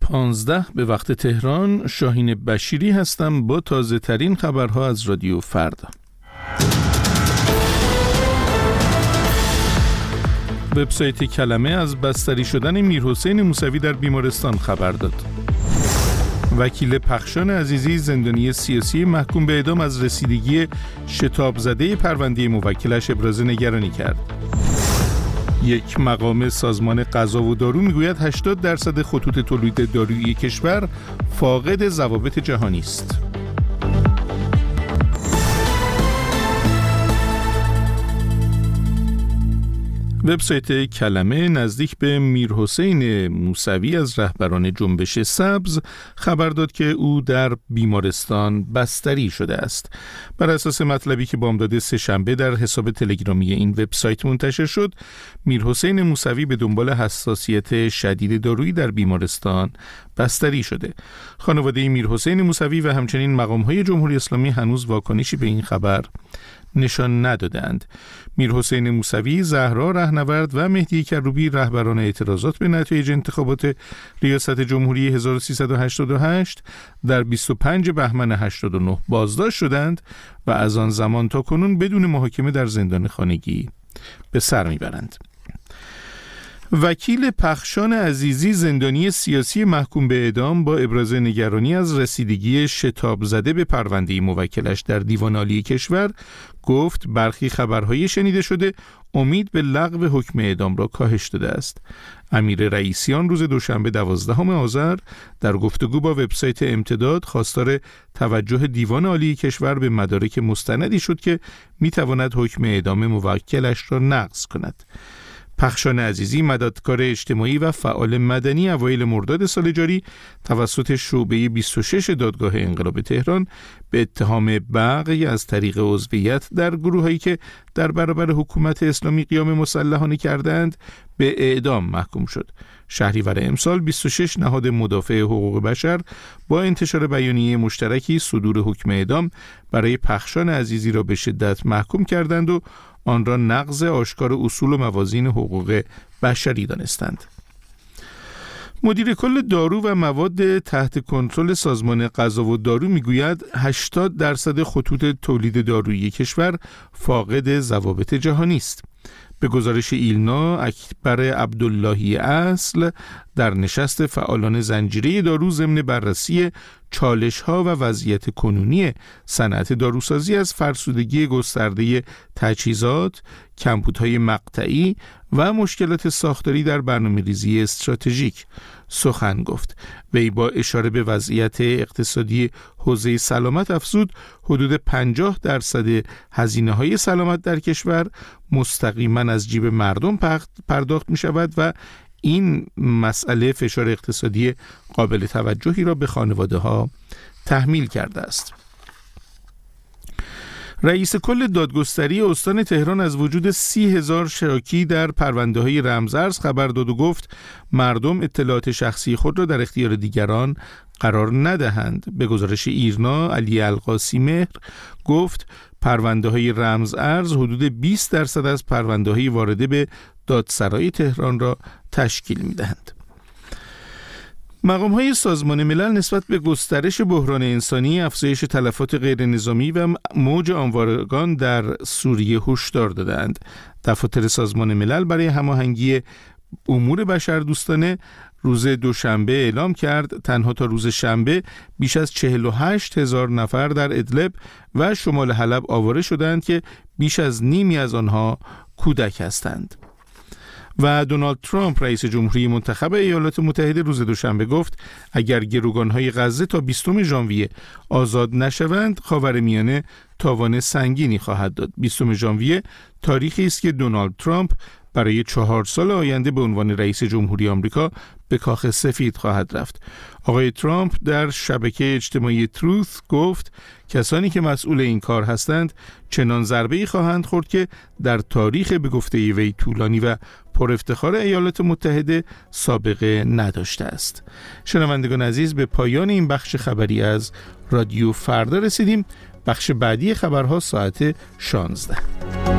15 به وقت تهران. شاهین بشیری هستم با تازه ترین خبرها از رادیو فردا. وبسایت کلمه از بستری شدن میرحسین موسوی در بیمارستان خبر داد. وکیل پخشان عزیزی زندانی سیاسی محکوم به اعدام از رسیدگی شتاب زده پرونده موکلش ابراز نگرانی کرد. یک مقام سازمان غذا و دارو میگوید 80% خطوط تولید دارویی کشور فاقد ضوابط جهانی است. وبسایت کلمه نزدیک به میرحسین موسوی از رهبران جنبش سبز خبر داد که او در بیمارستان بستری شده است. بر اساس مطلبی که بامداد سه‌شنبه در حساب تلگرامی این وبسایت منتشر شد، میرحسین موسوی به دنبال حساسیت شدید دارویی در بیمارستان بستری شده. خانواده میرحسین موسوی و همچنین مقام‌های جمهوری اسلامی هنوز واکنشی به این خبر نشان ندادند. میرحسین موسوی، زهرا رهنورد و مهدی کروبی رهبران اعتراضات به نتایج انتخابات ریاست جمهوری 1388 در 25 بهمن 89 بازداشت شدند و از آن زمان تا کنون بدون محاکمه در زندان خانگی به سر میبرند. وکیل پخشان عزیزی زندانی سیاسی محکوم به اعدام با ابراز نگرانی از رسیدگی شتاب زده به پرونده موکلش در دیوان عالی کشور گفت برخی خبرهای شنیده شده امید به لغو حکم اعدام را کاهش داده است. امیر رئیسیان روز دوشنبه 12 آذر در گفتگو با وبسایت امتداد خواستار توجه دیوان عالی کشور به مدارک مستندی شد که میتواند حکم اعدام موکلش را نقض کند. پخشان عزیزی، مددکار اجتماعی و فعال مدنی، اوایل مرداد سال جاری توسط شعبه 26 دادگاه انقلاب تهران به اتهام بغی از طریق عضویت در گروهایی که در برابر حکومت اسلامی قیام مسلحانه کردند به اعدام محکوم شد. شهریور امسال 26 نهاد مدافع حقوق بشر با انتشار بیانیه مشترکی صدور حکم اعدام برای پخشان عزیزی را به شدت محکوم کردند و آن را نقض آشکار اصول و موازین حقوق بشری دانستند. مدیر کل دارو و مواد تحت کنترل سازمان غذا و دارو میگوید 80% خطوط تولید دارویی کشور فاقد ضوابط جهانی است. به گزارش ایلنا، اکبر عبداللهی اصل در نشست فعالان زنجیره دارو ضمن بررسی چالش‌ها و وضعیت کنونی صنعت داروسازی از فرسودگی گسترده تجهیزات، کمبودهای مقطعی و مشکلات ساختاری در برنامه‌ریزی استراتژیک سخن گفت. وی با اشاره به وضعیت اقتصادی حوزه سلامت افزود حدود 50% هزینه‌های سلامت در کشور مستقیما از جیب مردم پرداخت می شود و این مسئله فشار اقتصادی قابل توجهی را به خانواده ها تحمیل کرده است. رئیس کل دادگستری استان تهران از وجود 30,000 شاکی در پرونده های رمزارز خبر داد و گفت مردم اطلاعات شخصی خود را در اختیار دیگران قرار ندهند. به گزارش ایرنا، علی القاسی مهر گفت پرونده های رمزارز حدود 20% از پرونده های وارده به دادسرای تهران را تشکیل می دهند. مقام‌های سازمان ملل نسبت به گسترش بحران انسانی، افزایش تلفات غیر نظامی و موج آوارگان در سوریه هشدار دادند. دفاتر سازمان ملل برای هماهنگی امور بشردوستانه روز دوشنبه اعلام کرد تنها تا روز شنبه بیش از 48,000 نفر در ادلب و شمال حلب آواره شدند که بیش از نیمی از آنها کودک هستند. و دونالد ترامپ رئیس جمهوری منتخب ایالات متحده روز دوشنبه گفت اگر گروگان‌های غزه تا 20 ژانویه آزاد نشوند خاورمیانه تاوان سنگینی خواهد داد. 20 ژانویه تاریخی است که دونالد ترامپ برای 4 سال آینده به عنوان رئیس جمهوری آمریکا به کاخ سفید خواهد رفت. آقای ترامپ در شبکه اجتماعی تروث گفت کسانی که مسئول این کار هستند چنان ضربه‌ای خواهند خورد که در تاریخ به گفته وی طولانی و پر افتخار ایالات متحده سابقه نداشته است. شنوندگان عزیز، به پایان این بخش خبری از رادیو فردا رسیدیم. بخش بعدی خبرها ساعت 16.